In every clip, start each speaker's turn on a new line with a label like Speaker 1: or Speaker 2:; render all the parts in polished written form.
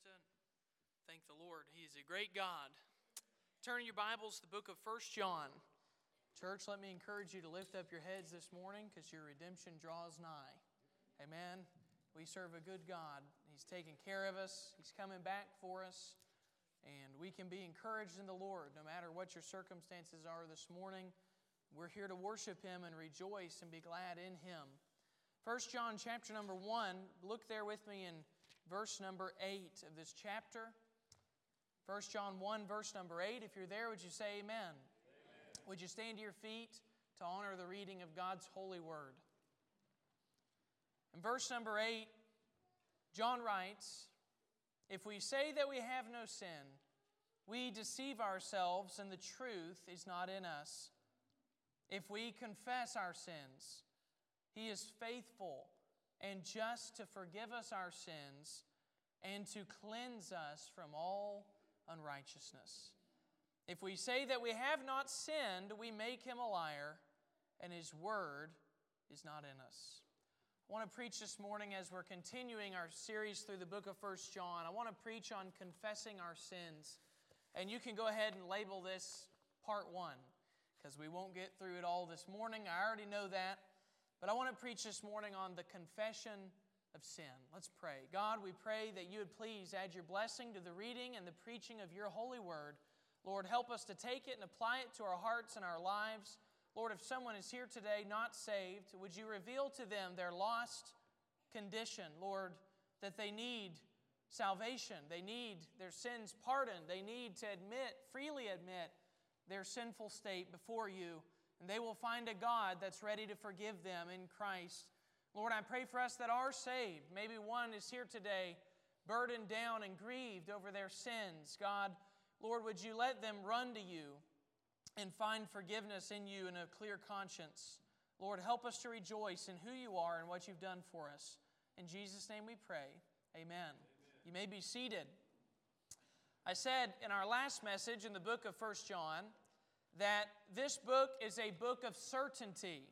Speaker 1: Kristen. Thank the Lord. He is a great God. Turn in your Bibles to the book of 1 John. Church, let me encourage you to lift up your heads this morning because your redemption draws nigh. Amen. We serve a good God. He's taking care of us. He's coming back for us. And we can be encouraged in the Lord no matter what your circumstances are this morning. We're here to worship Him and rejoice and be glad in Him. 1 John chapter number 1, look there with me in verse number 8 of this chapter. 1 John 1, verse number 8. If you're there, would you say amen? Amen. Would you stand to your feet to honor the reading of God's holy word? In verse number 8, John writes, "If we say that we have no sin, we deceive ourselves and the truth is not in us. If we confess our sins, He is faithful and just to forgive us our sins and to cleanse us from all unrighteousness. If we say that we have not sinned, we make Him a liar, and His word is not in us." I want to preach this morning as we're continuing our series through the book of 1 John. I want to preach on confessing our sins. And you can go ahead and label this part 1, because we won't get through it all this morning. I already know that. But I want to preach this morning on the confession of sin. Let's pray. God, we pray that You would please add Your blessing to the reading and the preaching of Your holy word. Lord, help us to take it and apply it to our hearts and our lives. Lord, if someone is here today not saved, would You reveal to them their lost condition, Lord, that they need salvation. They need their sins pardoned. They need to freely admit their sinful state before You. And they will find a God that's ready to forgive them in Christ. Lord, I pray for us that are saved. Maybe one is here today burdened down and grieved over their sins. God, Lord, would You let them run to You and find forgiveness in You and a clear conscience. Lord, help us to rejoice in who You are and what You've done for us. In Jesus' name we pray. Amen. You may be seated. I said in our last message in the book of 1 John that this book is a book of certainty.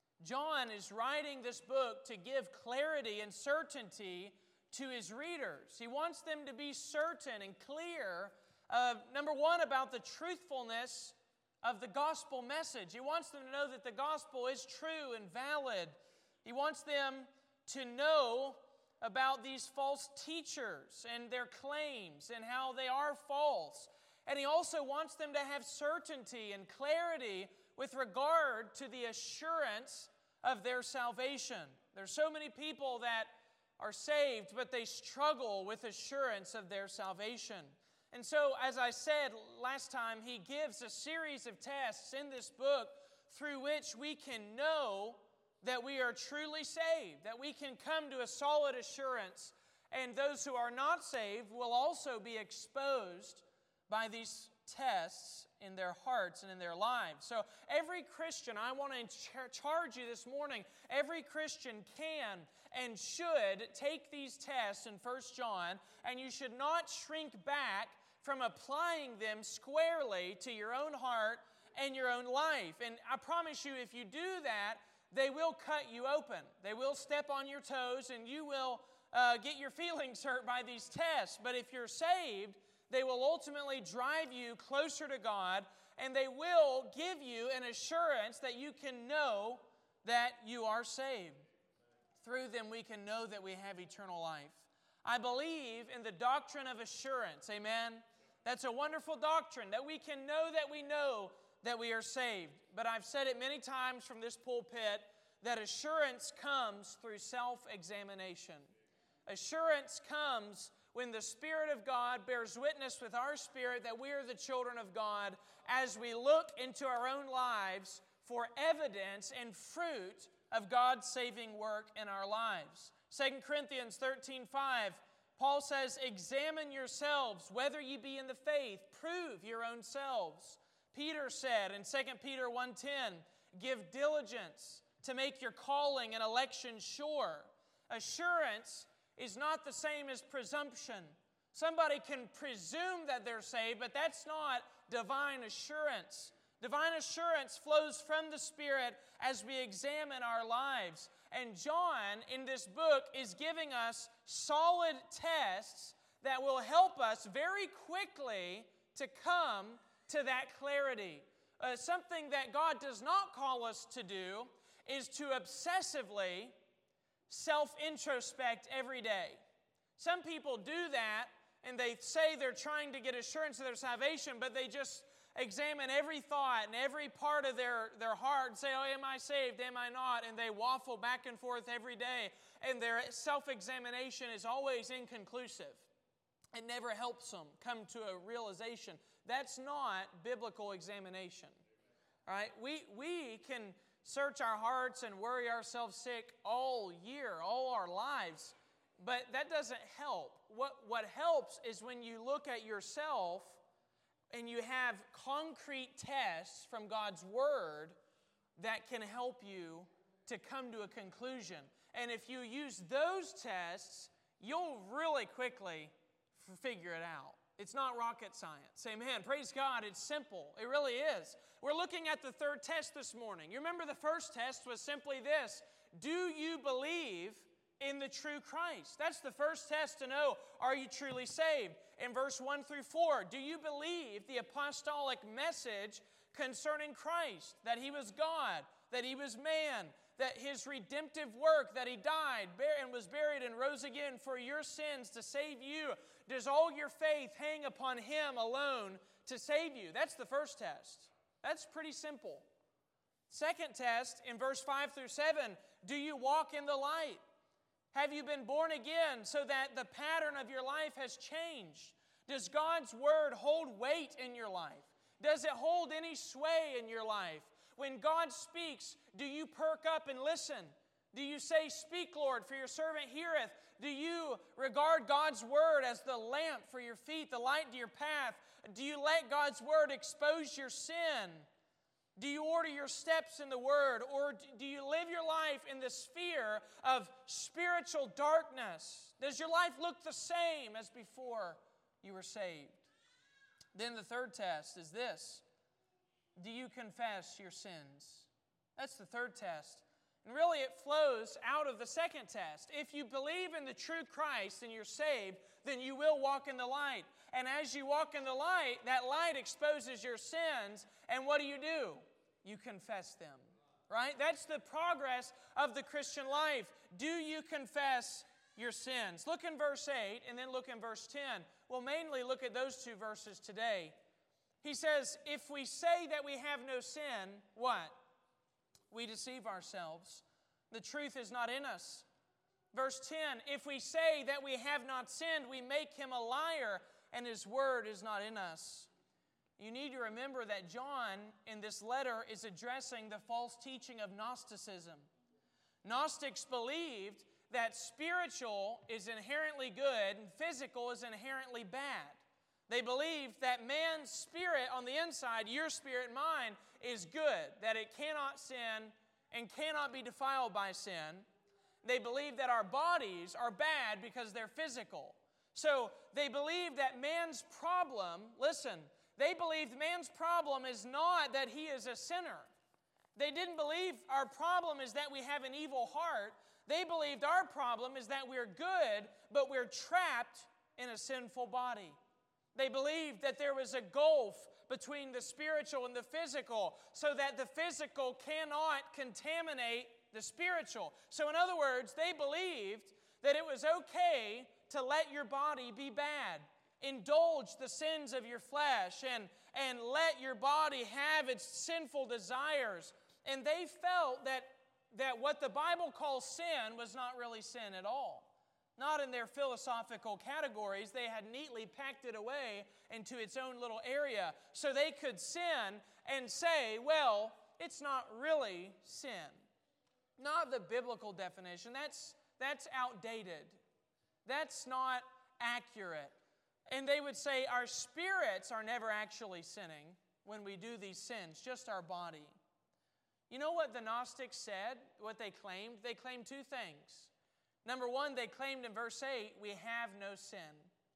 Speaker 1: John is writing this book to give clarity and certainty to his readers. He wants them to be certain and clear, number one, about the truthfulness of the gospel message. He wants them to know that the gospel is true and valid. He wants them to know about these false teachers and their claims and how they are false. And he also wants them to have certainty and clarity with regard to the assurance of their salvation. There's so many people that are saved, but they struggle with assurance of their salvation. And so, as I said last time, he gives a series of tests in this book through which we can know that we are truly saved, that we can come to a solid assurance. And those who are not saved will also be exposed by these tests in their hearts and in their lives. So every Christian, I want to charge you this morning, every Christian can and should take these tests in 1 John, and you should not shrink back from applying them squarely to your own heart and your own life. And I promise you, if you do that, they will cut you open. They will step on your toes, and you will get your feelings hurt by these tests. But if you're saved, they will ultimately drive you closer to God, and they will give you an assurance that you can know that you are saved. Through them, we can know that we have eternal life. I believe in the doctrine of assurance. Amen? That's a wonderful doctrine, that we can know that we are saved. But I've said it many times from this pulpit that assurance comes through self-examination. Assurance comes when the Spirit of God bears witness with our spirit that we are the children of God as we look into our own lives for evidence and fruit of God's saving work in our lives. 2 Corinthians 13:5, Paul says, "Examine yourselves whether ye be in the faith, prove your own selves." Peter said in 2 Peter 1:10, "Give diligence to make your calling and election sure." Assurance is not the same as presumption. Somebody can presume that they're saved, but that's not divine assurance. Divine assurance flows from the Spirit as we examine our lives. And John, in this book, is giving us solid tests that will help us very quickly to come to that clarity. Something that God does not call us to do is to obsessively self-introspect every day. Some people do that, and they say they're trying to get assurance of their salvation, but they just examine every thought and every part of their heart and say, oh, am I saved, am I not? And they waffle back and forth every day, and their self-examination is always inconclusive. It never helps them come to a realization. That's not biblical examination. All right? We can search our hearts and worry ourselves sick all year, all our lives, but that doesn't help. What helps is when you look at yourself and you have concrete tests from God's Word that can help you to come to a conclusion. And if you use those tests, you'll really quickly figure it out. It's not rocket science. Amen. Praise God. It's simple. It really is. We're looking at the third test this morning. You remember the first test was simply this: do you believe in the true Christ? That's the first test to know, are you truly saved? In verse 1 through 4, do you believe the apostolic message concerning Christ, that He was God, that He was man, that His redemptive work, that He died and was buried and rose again for your sins to save you? Does all your faith hang upon Him alone to save you? That's the first test. That's pretty simple. Second test, in verse 5 through 7, do you walk in the light? Have you been born again so that the pattern of your life has changed? Does God's Word hold weight in your life? Does it hold any sway in your life? When God speaks, do you perk up and listen? Do you say, speak, Lord, for your servant heareth? Do you regard God's Word as the lamp for your feet, the light to your path? Do you let God's Word expose your sin? Do you order your steps in the Word? Or do you live your life in the sphere of spiritual darkness? Does your life look the same as before you were saved? Then the third test is this: do you confess your sins? That's the third test. And really it flows out of the second test. If you believe in the true Christ and you're saved, then you will walk in the light. And as you walk in the light, that light exposes your sins. And what do? You confess them. Right? That's the progress of the Christian life. Do you confess your sins? Look in verse 8 and then look in verse 10. We'll mainly look at those two verses today. He says, if we say that we have no sin, what? We deceive ourselves. The truth is not in us. Verse 10, if we say that we have not sinned, we make Him a liar, and His word is not in us. You need to remember that John, in this letter, is addressing the false teaching of Gnosticism. Gnostics believed that spiritual is inherently good and physical is inherently bad. They believed that man's spirit on the inside, your spirit and mine, is good, that it cannot sin and cannot be defiled by sin. They believe that our bodies are bad because they're physical. So they believe that man's problem, listen, they believed man's problem is not that he is a sinner. They didn't believe our problem is that we have an evil heart. They believed our problem is that we're good, but we're trapped in a sinful body. They believed that there was a gulf between the spiritual and the physical, so that the physical cannot contaminate the spiritual. So in other words, they believed that it was okay to let your body be bad. Indulge the sins of your flesh and let your body have its sinful desires. And they felt that what the Bible calls sin was not really sin at all. Not in their philosophical categories. They had neatly packed it away into its own little area so they could sin and say, well, it's not really sin. Not the biblical definition. That's outdated. That's not accurate. And they would say our spirits are never actually sinning when we do these sins, just our body. You know what the Gnostics said, what they claimed? They claimed two things. Number one, they claimed in verse 8, we have no sin.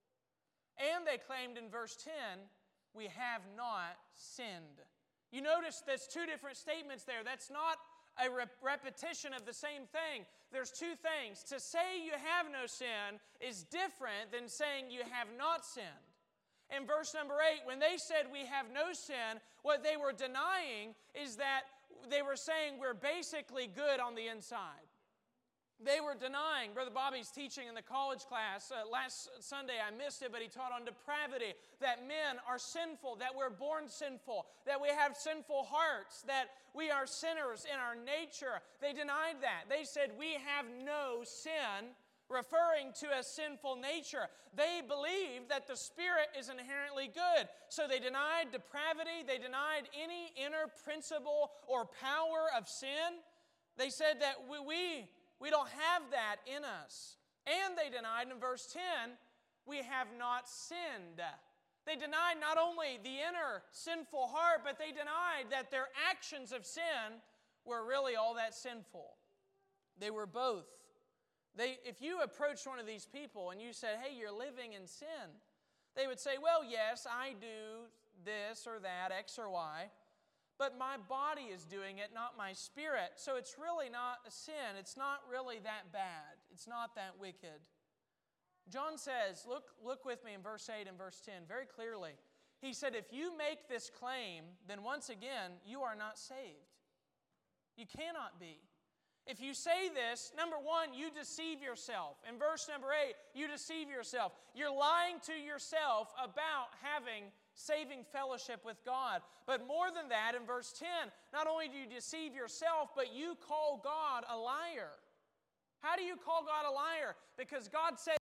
Speaker 1: And they claimed in verse 10, we have not sinned. You notice there's two different statements there. That's not a repetition of the same thing. There's two things. To say you have no sin is different than saying you have not sinned. In verse number 8, when they said we have no sin, what they were denying is that they were saying we're basically good on the inside. They were denying, Brother Bobby's teaching in the college class, last Sunday I missed it, but he taught on depravity, that men are sinful, that we're born sinful, that we have sinful hearts, that we are sinners in our nature. They denied that. They said we have no sin, referring to a sinful nature. They believed that the Spirit is inherently good. So they denied depravity. They denied any inner principle or power of sin. They said that we don't have that in us. And they denied in verse 10, we have not sinned. They denied not only the inner sinful heart, but they denied that their actions of sin were really all that sinful. They were both. If you approached one of these people and you said, hey, you're living in sin, they would say, well, yes, I do this or that, X or Y, but my body is doing it, not my spirit. So it's really not a sin. It's not really that bad. It's not that wicked. John says, look with me in verse 8 and verse 10 very clearly. He said, if you make this claim, then once again, you are not saved. You cannot be. If you say this, number one, you deceive yourself. In verse number 8, you deceive yourself. You're lying to yourself about having saving fellowship with God. But more than that, in verse 10, not only do you deceive yourself, but you call God a liar. How do you call God a liar? Because God said,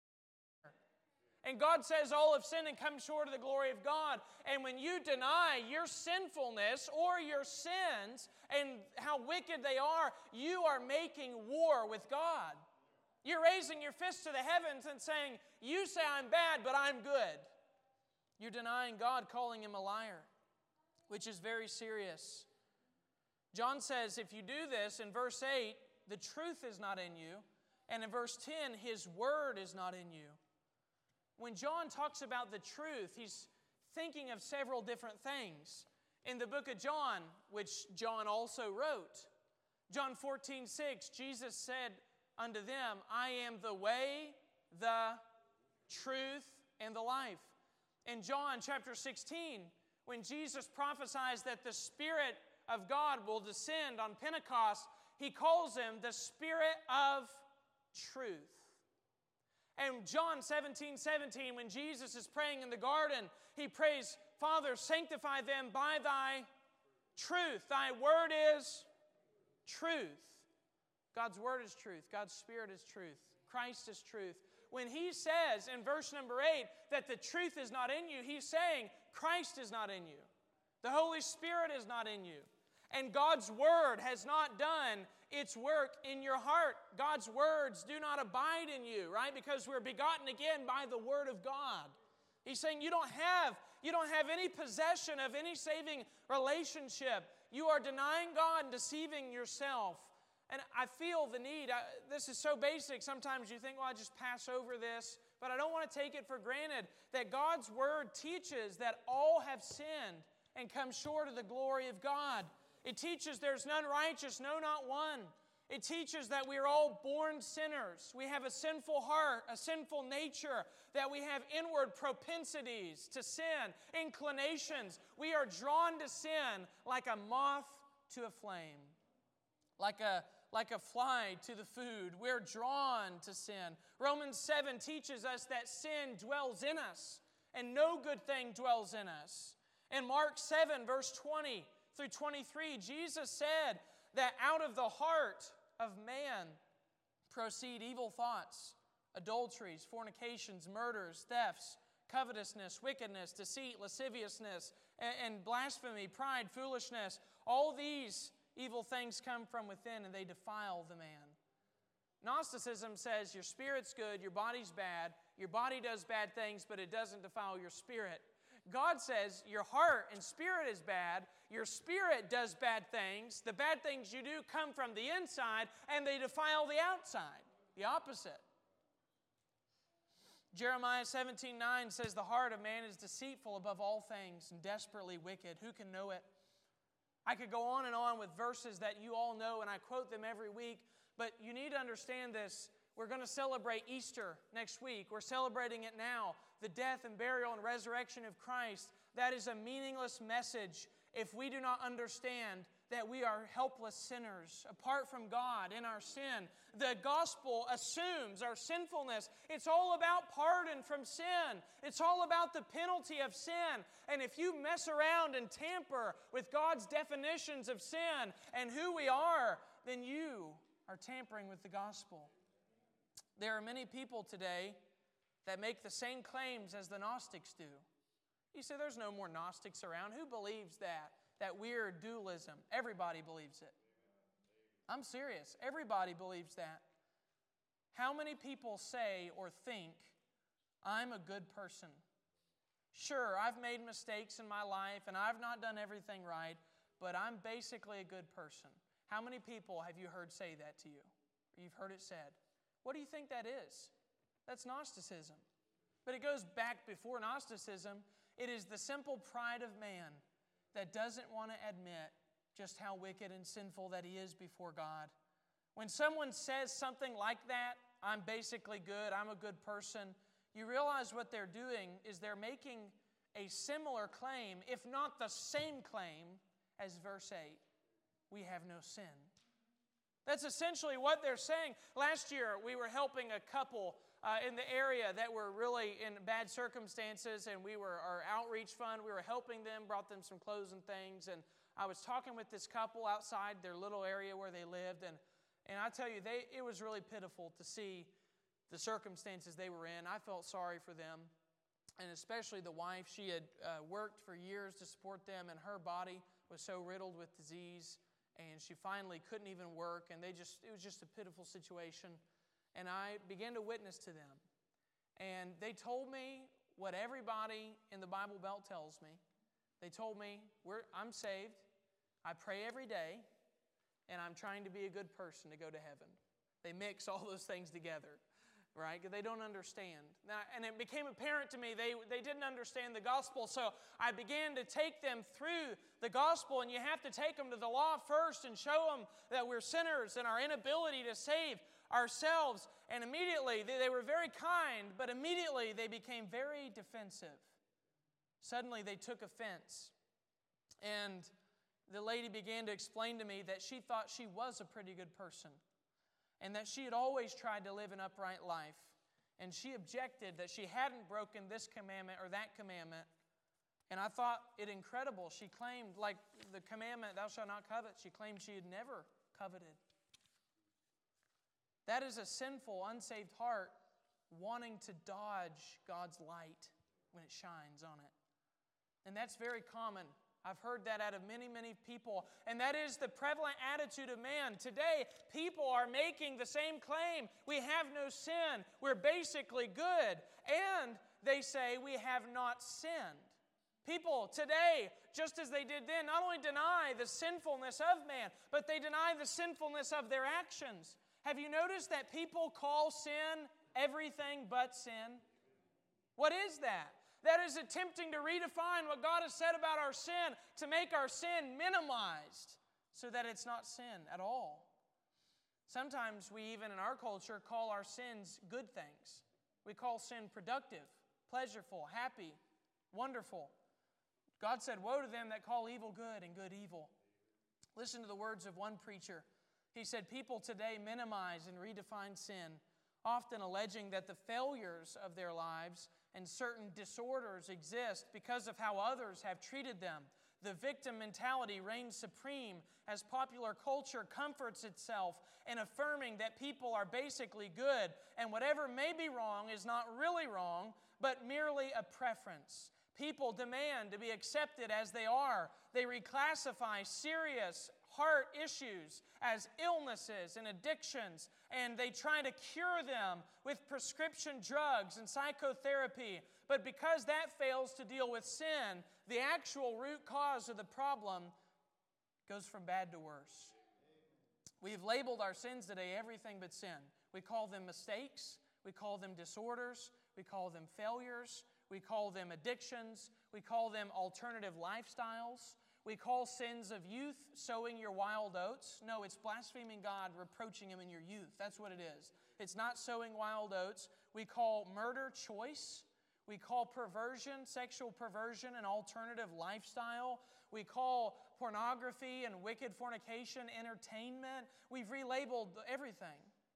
Speaker 1: and God says all have sinned and come short of the glory of God. And when you deny your sinfulness or your sins and how wicked they are, you are making war with God. You're raising your fist to the heavens and saying, you say I'm bad, but I'm good. You're denying God, calling Him a liar, which is very serious. John says if you do this, in verse 8, the truth is not in you. And in verse 10, His word is not in you. When John talks about the truth, he's thinking of several different things. In the book of John, which John also wrote, John 14:6, Jesus said unto them, I am the way, the truth, and the life. In John chapter 16, when Jesus prophesies that the Spirit of God will descend on Pentecost, He calls Him the Spirit of truth. And John 17:17, when Jesus is praying in the garden, He prays, Father, sanctify them by Thy truth. Thy word is truth. God's word is truth. God's Spirit is truth. Christ is truth. When He says in verse number 8 that the truth is not in you, He's saying Christ is not in you. The Holy Spirit is not in you. And God's Word has not done its work in your heart. God's words do not abide in you, right? Because we're begotten again by the Word of God. He's saying you don't have any possession of any saving relationship. You are denying God and deceiving yourself. And I feel the need. This is so basic. Sometimes you think, well, I just pass over this. But I don't want to take it for granted that God's Word teaches that all have sinned and come short of the glory of God. It teaches there's none righteous, no, not one. It teaches that we are all born sinners. We have a sinful heart, a sinful nature, that we have inward propensities to sin, inclinations. We are drawn to sin like a moth to a flame, like a fly to the food. We're drawn to sin. Romans 7 teaches us that sin dwells in us, and no good thing dwells in us. In Mark 7, verse 20 through 23, Jesus said that out of the heart of man proceed evil thoughts, adulteries, fornications, murders, thefts, covetousness, wickedness, deceit, lasciviousness, and blasphemy, pride, foolishness. All these evil things come from within and they defile the man. Gnosticism says your spirit's good, your body's bad, your body does bad things, but it doesn't defile your spirit. God says your heart and spirit is bad, your spirit does bad things, the bad things you do come from the inside, and they defile the outside, the opposite. Jeremiah 17:9 says the heart of man is deceitful above all things and desperately wicked. Who can know it? I could go on and on with verses that you all know, and I quote them every week, but you need to understand this. We're going to celebrate Easter next week. We're celebrating it now, the death and burial and resurrection of Christ. That is a meaningless message if we do not understand that we are helpless sinners apart from God in our sin. The gospel assumes our sinfulness. It's all about pardon from sin. It's all about the penalty of sin. And if you mess around and tamper with God's definitions of sin and who we are, then you are tampering with the gospel. There are many people today that make the same claims as the Gnostics do. You say, there's no more Gnostics around. Who believes that? That weird dualism. Everybody believes it. I'm serious. Everybody believes that. How many people say or think, I'm a good person? Sure, I've made mistakes in my life and I've not done everything right, but I'm basically a good person. How many people have you heard say that to you? Or you've heard it said? What do you think that is? That's Gnosticism. But it goes back before Gnosticism. It is the simple pride of man that doesn't want to admit just how wicked and sinful that he is before God. When someone says something like that, I'm basically good, I'm a good person, you realize what they're doing is they're making a similar claim, if not the same claim, as verse 8. We have no sin. That's essentially what they're saying. Last year, we were helping a couple in the area that were really in bad circumstances, and our outreach fund, we were helping them, brought them some clothes and things, and I was talking with this couple outside their little area where they lived, and I tell you, it was really pitiful to see the circumstances they were in. I felt sorry for them, and especially the wife. She had worked for years to support them, and her body was so riddled with disease, and she finally couldn't even work, and it was just a pitiful situation. And I began to witness to them. And they told me what everybody in the Bible Belt tells me. They told me, I'm saved, I pray every day, and I'm trying to be a good person to go to heaven. They mix all those things together, right? Because they don't understand. And it became apparent to me they didn't understand the gospel, so I began to take them through the gospel, and you have to take them to the law first and show them that we're sinners and our inability to save ourselves. And immediately, they were very kind, but immediately they became very defensive. Suddenly they took offense. And the lady began to explain to me that she thought she was a pretty good person and that she had always tried to live an upright life. And she objected that she hadn't broken this commandment or that commandment. And I thought it incredible. She claimed, like the commandment, thou shalt not covet, she claimed she had never coveted. That is a sinful, unsaved heart wanting to dodge God's light when it shines on it. And that's very common. I've heard that out of many, many people. And that is the prevalent attitude of man. Today, people are making the same claim. We have no sin. We're basically good. And they say we have not sinned. People today, just as they did then, not only deny the sinfulness of man, but they deny the sinfulness of their actions. Have you noticed that people call sin everything but sin? What is that? That is attempting to redefine what God has said about our sin to make our sin minimized so that it's not sin at all. Sometimes we even in our culture call our sins good things. We call sin productive, pleasurable, happy, wonderful. God said, woe to them that call evil good and good evil. Listen to the words of one preacher. He said, people today minimize and redefine sin, often alleging that the failures of their lives and certain disorders exist because of how others have treated them. The victim mentality reigns supreme as popular culture comforts itself in affirming that people are basically good and whatever may be wrong is not really wrong, but merely a preference. People demand to be accepted as they are. They reclassify serious heart issues as illnesses and addictions, and they try to cure them with prescription drugs and psychotherapy. But because that fails to deal with sin, the actual root cause of the problem goes from bad to worse. We've labeled our sins today everything but sin. We call them mistakes, we call them disorders, we call them failures, we call them addictions, we call them alternative lifestyles. We call sins of youth sowing your wild oats. No, it's blaspheming God, reproaching Him in your youth. That's what it is. It's not sowing wild oats. We call murder choice. We call perversion, sexual perversion, an alternative lifestyle. We call pornography and wicked fornication entertainment. We've relabeled everything.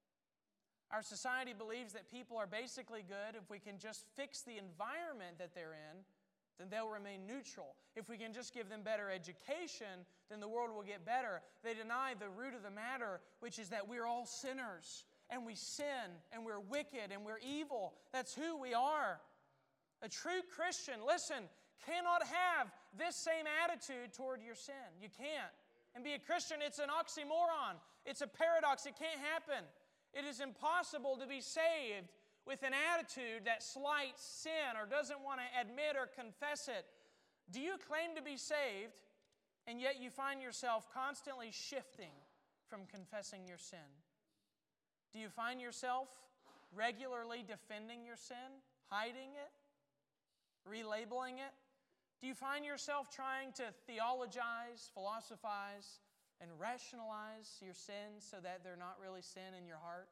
Speaker 1: Our society believes that people are basically good if we can just fix the environment that they're in, then they'll remain neutral. If we can just give them better education, then the world will get better. They deny the root of the matter, which is that we're all sinners, and we sin, and we're wicked, and we're evil. That's who we are. A true Christian, listen, cannot have this same attitude toward your sin. You can't. And be a Christian, it's an oxymoron. It's a paradox. It can't happen. It is impossible to be saved with an attitude that slights sin or doesn't want to admit or confess it. Do you claim to be saved, and yet you find yourself constantly shifting from confessing your sin? Do you find yourself regularly defending your sin, hiding it, relabeling it? Do you find yourself trying to theologize, philosophize, and rationalize your sins so that they're not really sin in your heart?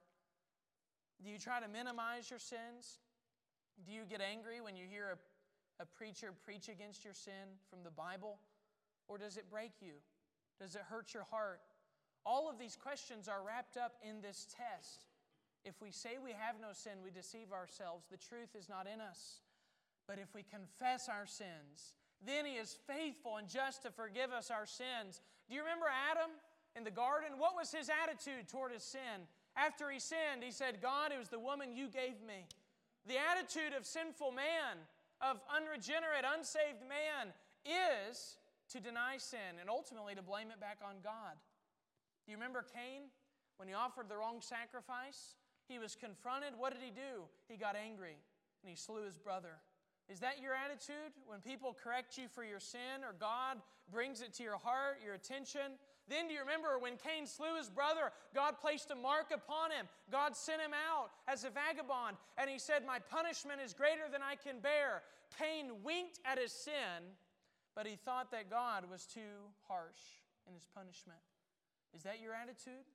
Speaker 1: Do you try to minimize your sins? Do you get angry when you hear a preacher preach against your sin from the Bible? Or does it break you? Does it hurt your heart? All of these questions are wrapped up in this test. If we say we have no sin, we deceive ourselves. The truth is not in us. But if we confess our sins, then He is faithful and just to forgive us our sins. Do you remember Adam in the garden? What was his attitude toward his sin? After he sinned, he said, God, it was the woman you gave me. The attitude of sinful man, of unregenerate, unsaved man, is to deny sin and ultimately to blame it back on God. Do you remember Cain? When he offered the wrong sacrifice, he was confronted. What did he do? He got angry and he slew his brother. Is that your attitude when people correct you for your sin or God brings it to your heart, your attention? Then do you remember when Cain slew his brother, God placed a mark upon him. God sent him out as a vagabond, and He said, my punishment is greater than I can bear. Cain winked at his sin, but he thought that God was too harsh in His punishment. Is that your attitude?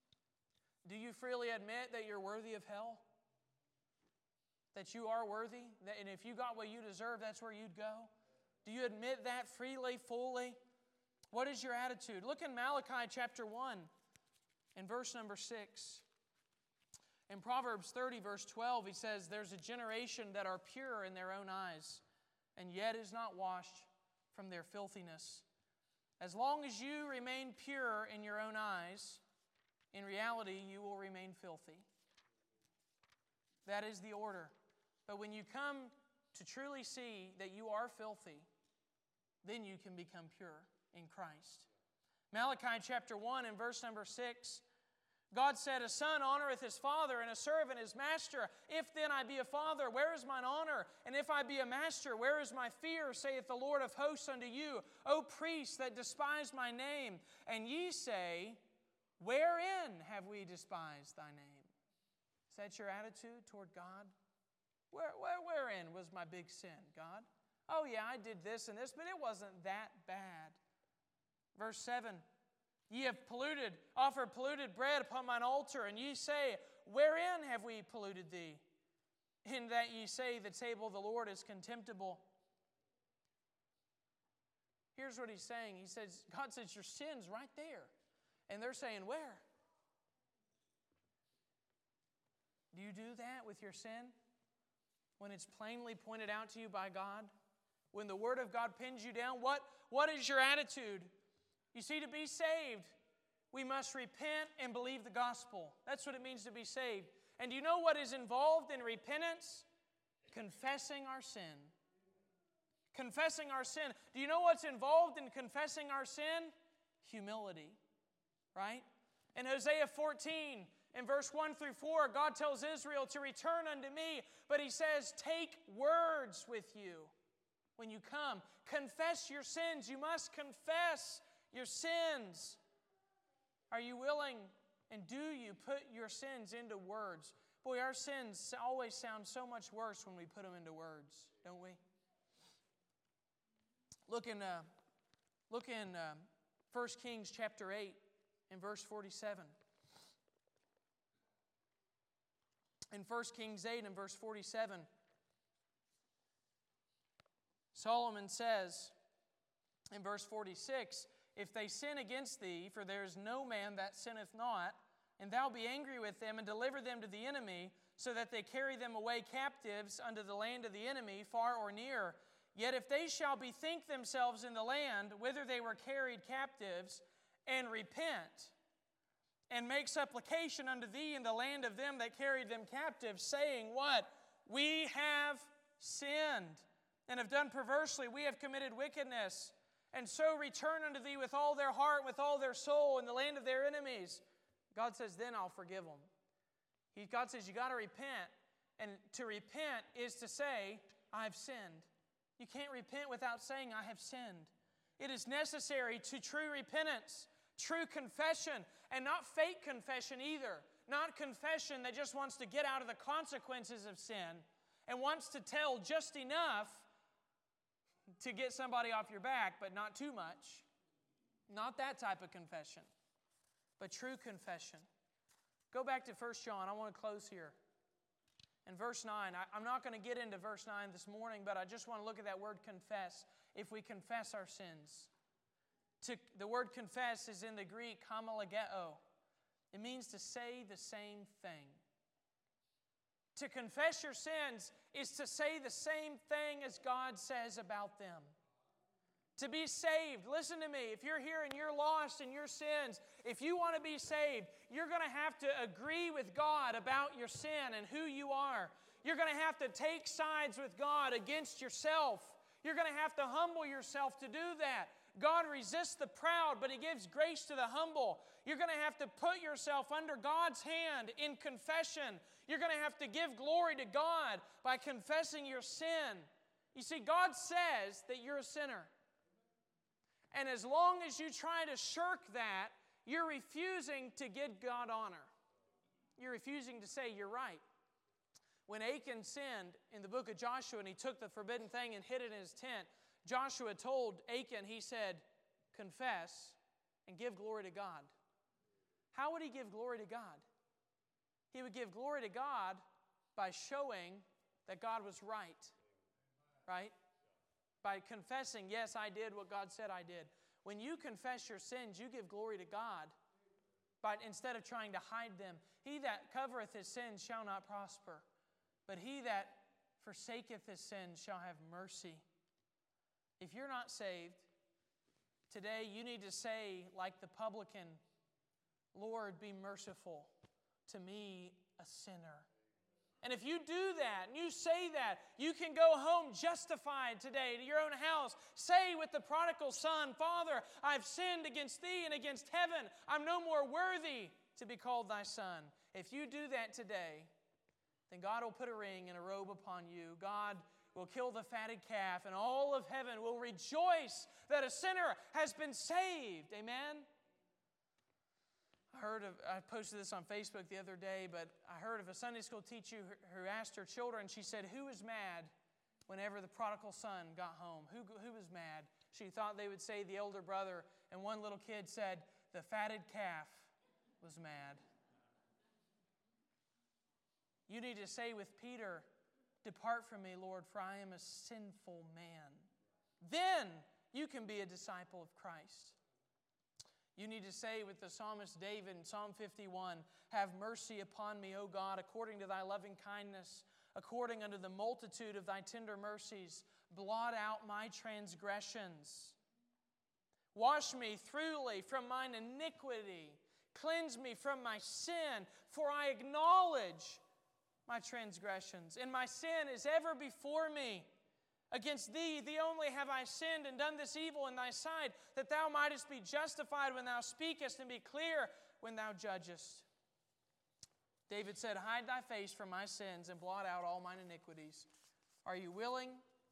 Speaker 1: Do you freely admit that you're worthy of hell? That you are worthy? And if you got what you deserve, that's where you'd go? Do you admit that freely, fully? What is your attitude? Look in Malachi chapter 1 and verse number 6. In Proverbs 30 verse 12, he says, there's a generation that are pure in their own eyes, and yet is not washed from their filthiness. As long as you remain pure in your own eyes, in reality you will remain filthy. That is the order. But when you come to truly see that you are filthy, then you can become pure in Christ. Malachi chapter 1 and verse number 6, God said, a son honoreth his father, and a servant his master. If then I be a father, where is mine honor? And if I be a master, where is my fear? Saith the Lord of hosts unto you, O priests that despise my name. And ye say, wherein have we despised thy name? Is that your attitude toward God? Wherein was my big sin, God? Oh yeah, I did this and this, but it wasn't that bad. Verse 7, ye have offered polluted bread upon mine altar, and ye say, wherein have we polluted thee? In that ye say, the table of the Lord is contemptible. Here's what He's saying. He says, God says, your sin's right there. And they're saying, where? Do you do that with your sin? When it's plainly pointed out to you by God? When the Word of God pins you down? What is your attitude? You see, to be saved, we must repent and believe the gospel. That's what it means to be saved. And do you know what is involved in repentance? Confessing our sin. Confessing our sin. Do you know what's involved in confessing our sin? Humility. Right? In Hosea 14, in verse 1 through 4, God tells Israel to return unto me, but He says, take words with you when you come. Confess your sins. You must confess your sins. Are you willing and do you put your sins into words? Boy, our sins always sound so much worse when we put them into words, don't we? Look Look in 1 Kings chapter 8 and verse 47. In 1 Kings 8 and verse 47, Solomon says in verse 46, "If they sin against thee, for there is no man that sinneth not, and thou be angry with them, and deliver them to the enemy, so that they carry them away captives unto the land of the enemy, far or near. Yet if they shall bethink themselves in the land, whither they were carried captives, and repent, and make supplication unto thee in the land of them that carried them captive, saying," what? "We have sinned, and have done perversely, we have committed wickedness, and so return unto thee with all their heart, with all their soul, in the land of their enemies." God says, then I'll forgive them. God says, you got to repent. And to repent is to say, I've sinned. You can't repent without saying, I have sinned. It is necessary to true repentance, true confession, and not fake confession either. Not confession that just wants to get out of the consequences of sin and wants to tell just enough to get somebody off your back, but not too much. Not that type of confession, but true confession. Go back to 1 John. I want to close here. In verse 9, I'm not going to get into verse 9 this morning, but I just want to look at that word confess. If we confess our sins. The word confess is in the Greek homologeo. It means to say the same thing. To confess your sins is to say the same thing as God says about them. To be saved, listen to me, if you're here and you're lost in your sins, if you want to be saved, you're going to have to agree with God about your sin and who you are. You're going to have to take sides with God against yourself. You're going to have to humble yourself to do that. God resists the proud, but He gives grace to the humble. You're going to have to put yourself under God's hand in confession. You're going to have to give glory to God by confessing your sin. You see, God says that you're a sinner. And as long as you try to shirk that, you're refusing to give God honor. You're refusing to say you're right. When Achan sinned in the book of Joshua and he took the forbidden thing and hid it in his tent, Joshua told Achan, he said, confess and give glory to God. How would he give glory to God? He would give glory to God by showing that God was right. Right? By confessing, yes, I did what God said I did. When you confess your sins, you give glory to God. But instead of trying to hide them, he that covereth his sins shall not prosper. But he that forsaketh his sins shall have mercy. If you're not saved, today you need to say, like the publican, Lord, be merciful to me, a sinner. And if you do that, and you say that, you can go home justified today to your own house. Say with the prodigal son, Father, I've sinned against thee and against heaven. I'm no more worthy to be called thy son. If you do that today, then God will put a ring and a robe upon you. God will kill the fatted calf, and all of heaven will rejoice that a sinner has been saved. Amen? I posted this on Facebook the other day, but I heard of a Sunday school teacher who asked her children, she said, who was mad whenever the prodigal son got home? Who was mad? She thought they would say the elder brother, and one little kid said, the fatted calf was mad. You need to say with Peter, depart from me, Lord, for I am a sinful man. Then you can be a disciple of Christ. You need to say with the psalmist David in Psalm 51, have mercy upon me, O God, according to thy loving kindness, according unto the multitude of thy tender mercies, blot out my transgressions. Wash me thoroughly from mine iniquity. Cleanse me from my sin, for I acknowledge my transgressions, and my sin is ever before me. Against thee only have I sinned and done this evil in thy sight, that thou mightest be justified when thou speakest and be clear when thou judgest. David said, hide thy face from my sins and blot out all mine iniquities. Are you willing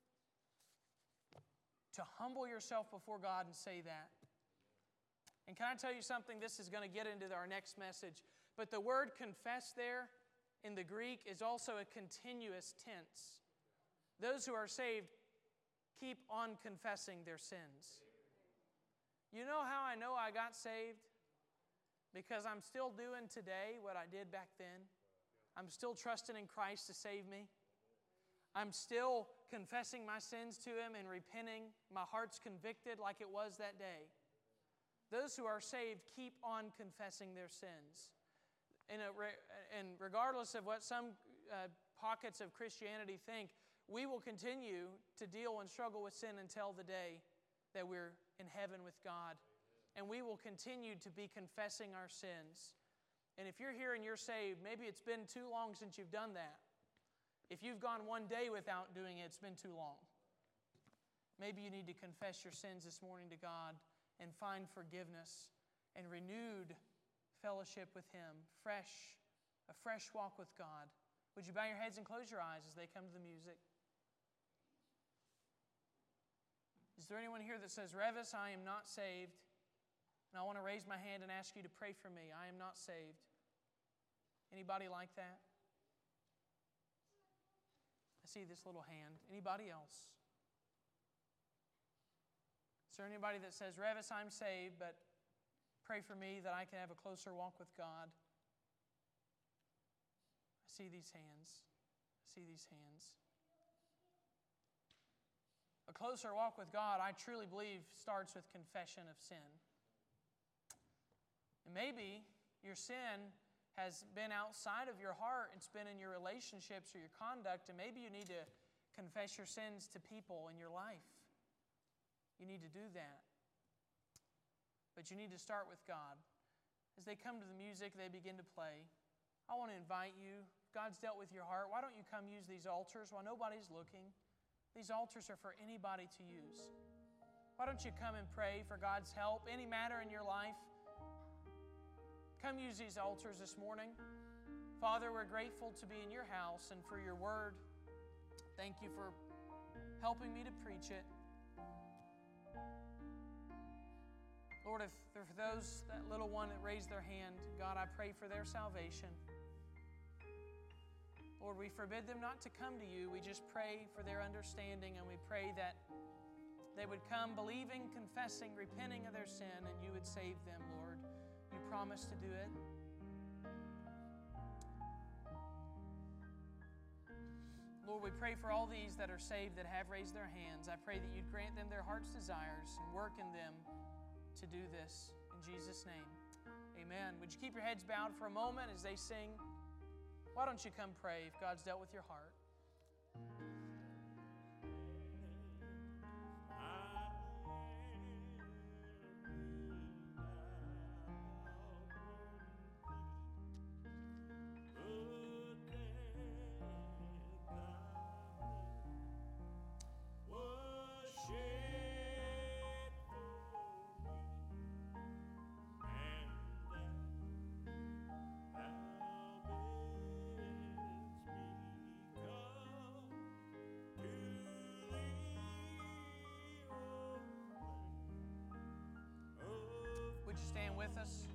Speaker 1: to humble yourself before God and say that? And can I tell you something? This is going to get into our next message. But the word confess there in the Greek is also a continuous tense. Those who are saved keep on confessing their sins. You know how I know I got saved? Because I'm still doing today what I did back then. I'm still trusting in Christ to save me. I'm still confessing my sins to Him and repenting. My heart's convicted like it was that day. Those who are saved keep on confessing their sins. And regardless of what some pockets of Christianity think, we will continue to deal and struggle with sin until the day that we're in heaven with God. And we will continue to be confessing our sins. And if you're here and you're saved, maybe it's been too long since you've done that. If you've gone one day without doing it, it's been too long. Maybe you need to confess your sins this morning to God and find forgiveness and renewed fellowship with Him, a fresh walk with God. Would you bow your heads and close your eyes as they come to the music? Is there anyone here that says, Revis, I am not saved, and I want to raise my hand and ask you to pray for me. I am not saved. Anybody like that? I see this little hand. Anybody else? Is there anybody that says, Revis, I'm saved, but pray for me that I can have a closer walk with God? I see these hands. I see these hands. A closer walk with God, I truly believe, starts with confession of sin. And maybe your sin has been outside of your heart. It's been in your relationships or your conduct, and maybe you need to confess your sins to people in your life. You need to do that. But you need to start with God. As they come to the music, they begin to play. I want to invite you. If God's dealt with your heart, why don't you come use these altars while nobody's looking? These altars are for anybody to use. Why don't you come and pray for God's help? Any matter in your life, come use these altars this morning. Father, we're grateful to be in your house and for your word. Thank you for helping me to preach it. Lord, if for those, that little one that raised their hand, God, I pray for their salvation. Lord, we forbid them not to come to you. We just pray for their understanding, and we pray that they would come believing, confessing, repenting of their sin, and you would save them, Lord. You promised to do it. Lord, we pray for all these that are saved that have raised their hands. I pray that you'd grant them their heart's desires and work in them to do this. In Jesus' name, amen. Would you keep your heads bowed for a moment as they sing? Why don't you come pray if God's dealt with your heart? Would you stand with us?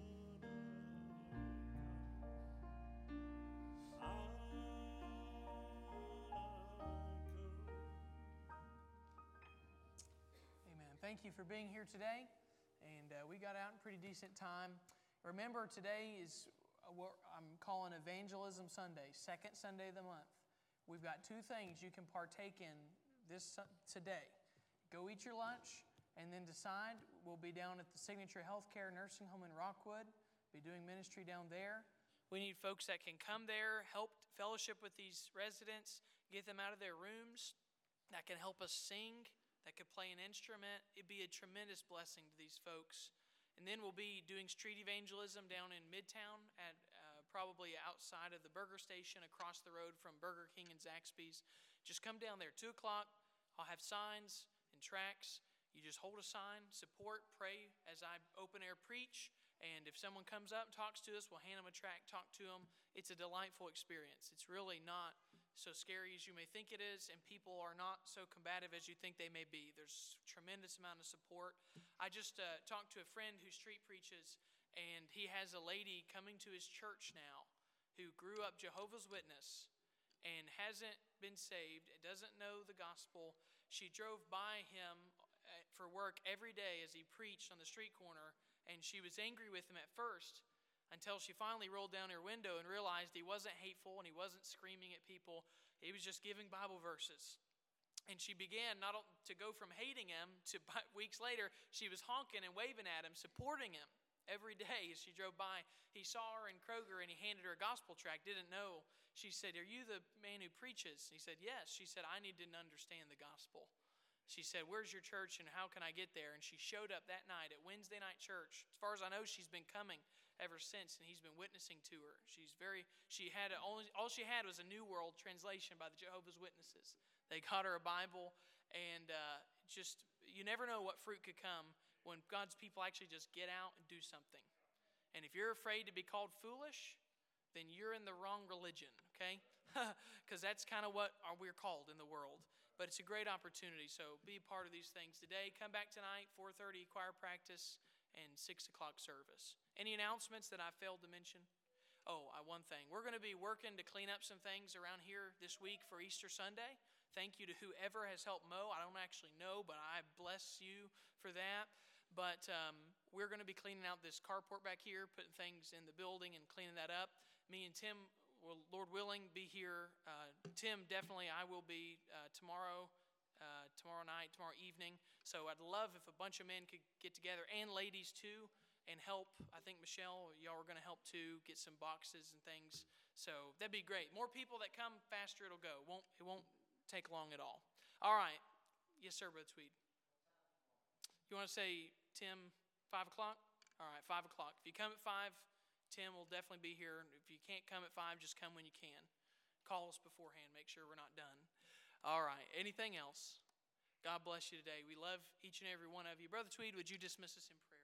Speaker 1: Amen. Thank you for being here today. And we got out in pretty decent time. Remember, today is what I'm calling Evangelism Sunday, second Sunday of the month. We've got two things you can partake in today. Go eat your lunch. And then decide. We'll be down at the Signature Healthcare Nursing Home in Rockwood. Be doing ministry down there. We need folks that can come there, help fellowship with these residents, get them out of their rooms, that can help us sing, that could play an instrument. It'd be a tremendous blessing to these folks. And then we'll be doing street evangelism down in Midtown at probably outside of the burger station across the road from Burger King and Zaxby's. Just come down there, 2 o'clock. I'll have signs and tracts. You just hold a sign, support, pray as I open air preach. And if someone comes up and talks to us, we'll hand them a tract, talk to them. It's a delightful experience. It's really not so scary as you may think it is, and people are not so combative as you think they may be. There's a tremendous amount of support. I just talked to a friend who street preaches, and he has a lady coming to his church now who grew up Jehovah's Witness and hasn't been saved, doesn't know the gospel. She drove by him for work every day as he preached on the street corner, and she was angry with him at first until she finally rolled down her window and realized he wasn't hateful and he wasn't screaming at people. He was just giving Bible verses. And she began not to go from hating him to weeks later, she was honking and waving at him, supporting him every day as she drove by. He saw her in Kroger and he handed her a gospel tract, didn't know. She said, "Are you the man who preaches?" He said, "Yes." She said, "I need to understand the gospel." She said, "Where's your church and how can I get there?" And she showed up that night at Wednesday night church. As far as I know, she's been coming ever since, and he's been witnessing to her. All she had was a New World Translation by the Jehovah's Witnesses. They got her a Bible, and you never know what fruit could come when God's people actually just get out and do something. And if you're afraid to be called foolish, then you're in the wrong religion, okay? Because that's kind of what we're called in the world. But it's a great opportunity, so be a part of these things today. Come back tonight, 4:30 choir practice, and 6 o'clock service. Any announcements that I failed to mention? Oh, one thing. We're going to be working to clean up some things around here this week for Easter Sunday. Thank you to whoever has helped mow. I don't actually know, but I bless you for that. But we're going to be cleaning out this carport back here, putting things in the building and cleaning that up. Me and Tim will, Lord willing, be here. Tim, definitely, I will be tomorrow night, tomorrow evening. So I'd love if a bunch of men could get together, and ladies too, and help. I think, Michelle, y'all are going to help too, get some boxes and things. So that'd be great. More people that come, faster it'll go. It won't take long at all. All right. Yes, sir, Brother Tweed. You want to say, Tim, 5 o'clock? All right, 5 o'clock. If you come at 5, Tim will definitely be here. If you can't come at 5, just come when you can. Call us beforehand. Make sure we're not done. All right. Anything else? God bless you today. We love each and every one of you. Brother Tweed, would you dismiss us in prayer?